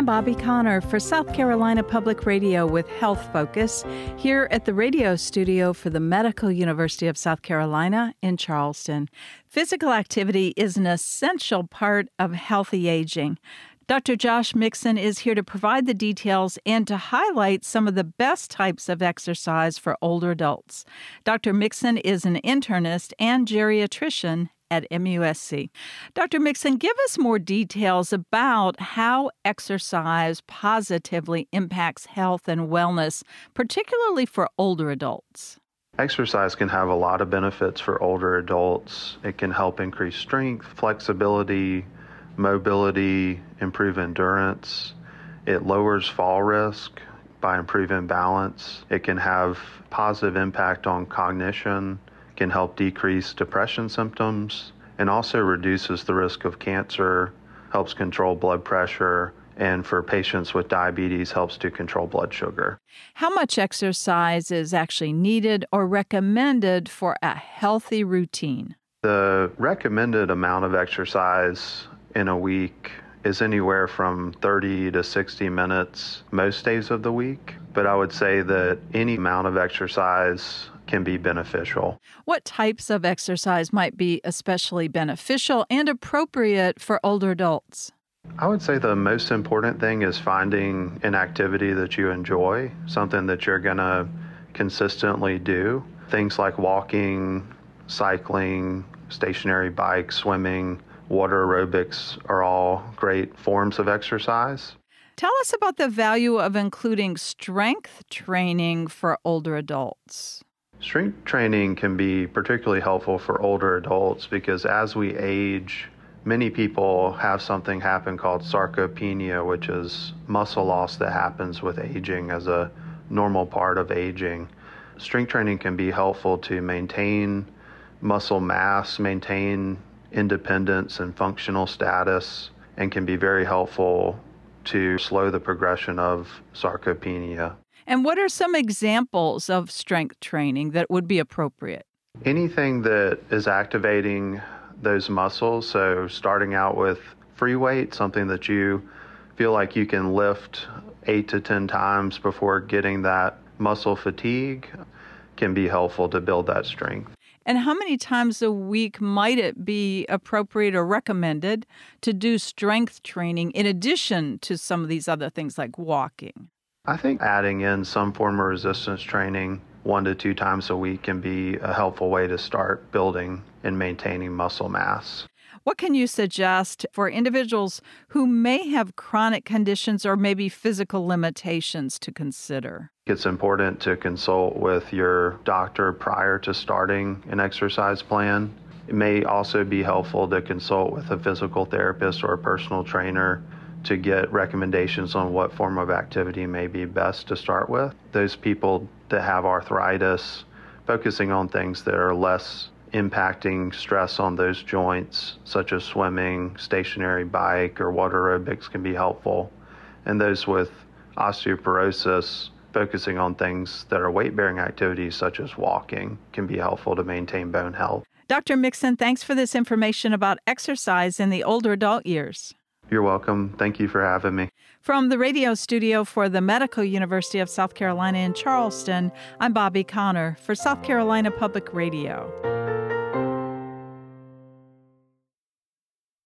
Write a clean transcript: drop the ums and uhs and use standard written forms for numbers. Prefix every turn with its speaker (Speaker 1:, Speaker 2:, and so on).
Speaker 1: I'm Bobby Connor for South Carolina Public Radio with Health Focus here at the radio studio for the Medical University of South Carolina in Charleston. Physical activity is an essential part of healthy aging. Dr. Josh Mixon is here to provide the details and to highlight some of the best types of exercise for older adults. Dr. Mixon is an internist and geriatrician at MUSC. Dr. Mixon, give us more details about how exercise positively impacts health and wellness, particularly for older adults.
Speaker 2: Exercise can have a lot of benefits for older adults. It can help increase strength, flexibility, mobility, improve endurance. It lowers fall risk by improving balance. It can have positive impact on cognition, can help decrease depression symptoms, and also reduces the risk of cancer, helps control blood pressure, and for patients with diabetes, helps to control blood sugar.
Speaker 1: How much exercise is actually needed or recommended for a healthy routine?
Speaker 2: The recommended amount of exercise in a week is anywhere from 30 to 60 minutes most days of the week, but I would say that any amount of exercise can be beneficial.
Speaker 1: What types of exercise might be especially beneficial and appropriate for older adults?
Speaker 2: I would say the most important thing is finding an activity that you enjoy, something that you're going to consistently do. Things like walking, cycling, stationary bike, swimming, water aerobics are all great forms of exercise.
Speaker 1: Tell us about the value of including strength training for older adults.
Speaker 2: Strength training can be particularly helpful for older adults because as we age, many people have something happen called sarcopenia, which is muscle loss that happens with aging as a normal part of aging. Strength training can be helpful to maintain muscle mass, maintain independence and functional status, and can be very helpful to slow the progression of sarcopenia.
Speaker 1: And what are some examples of strength training that would be appropriate?
Speaker 2: Anything that is activating those muscles, so starting out with free weight, something that you feel like you can lift 8 to 10 times before getting that muscle fatigue, can be helpful to build that strength.
Speaker 1: And how many times a week might it be appropriate or recommended to do strength training in addition to some of these other things like walking?
Speaker 2: I think adding in some form of resistance training 1 to 2 times a week can be a helpful way to start building and maintaining muscle mass.
Speaker 1: What can you suggest for individuals who may have chronic conditions or maybe physical limitations to consider?
Speaker 2: It's important to consult with your doctor prior to starting an exercise plan. It may also be helpful to consult with a physical therapist or a personal trainer to get recommendations on what form of activity may be best to start with. Those people that have arthritis, focusing on things that are less impacting stress on those joints, such as swimming, stationary bike, or water aerobics can be helpful. And those with osteoporosis, focusing on things that are weight-bearing activities, such as walking, can be helpful to maintain bone health.
Speaker 1: Dr. Mixon, thanks for this information about exercise in the older adult years.
Speaker 2: You're welcome. Thank you for having me.
Speaker 1: From the radio studio for the Medical University of South Carolina in Charleston, I'm Bobby Connor for South Carolina Public Radio.